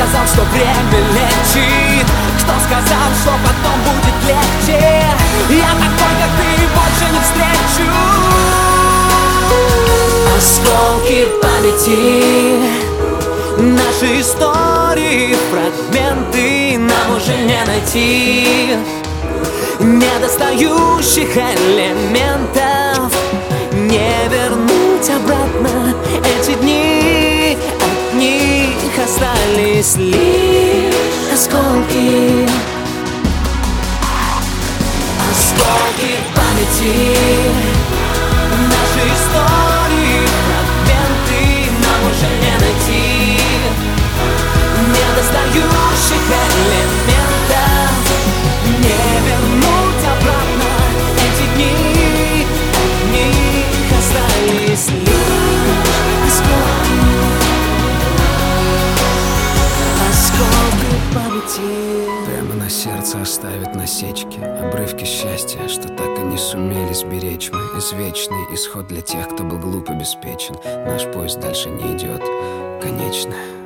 сказал, что время лечит? Кто сказал, что потом будет легче? Я такой, как ты, больше не встречу. Осколки памяти, наши истории, фрагменты нам уже не найти. Недостающих элементов не вернуть обратно эти дни. От них остались лишь осколки. Осколки памяти, наши истории, фрагменты нам уже не найти. Недостающих элементов не вернуть обратно эти дни. От них остались лишь осколки. Осколки памяти. Прямо на сердце оставит насечки, обрывки счастья, что так и не сумели сберечь мы. Извечный исход для тех, кто был глуп и беспечен. Наш поезд дальше не идет, конечно.